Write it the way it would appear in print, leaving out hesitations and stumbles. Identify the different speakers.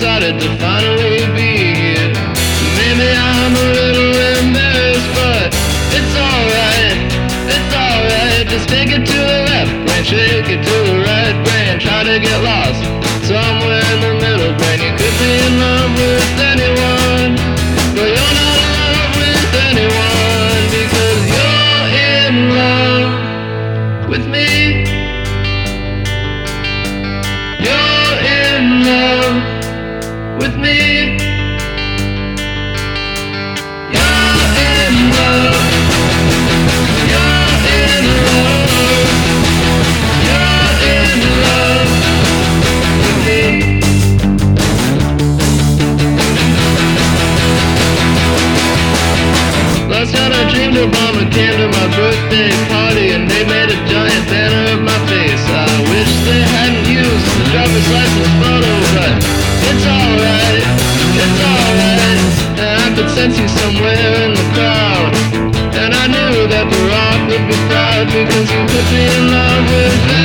Speaker 1: decided to finally be here. Maybe I'm a little embarrassed, but it's alright, it's alright. Just take it to the left brain, shake it to the right brain. Try to get lost somewhere in the middle brain. You could be in love with anyone, but you're not in love with anyone, because you're in love with me. You're in love with me. Last night I dreamed Obama came to my birthday party, and they made a giant banner of my face. I wish they hadn't used the driver's license photo, but it's alright, it's alright. And I could sense you somewhere in the crowd, and I knew that Barack would be proud, because you put me in love with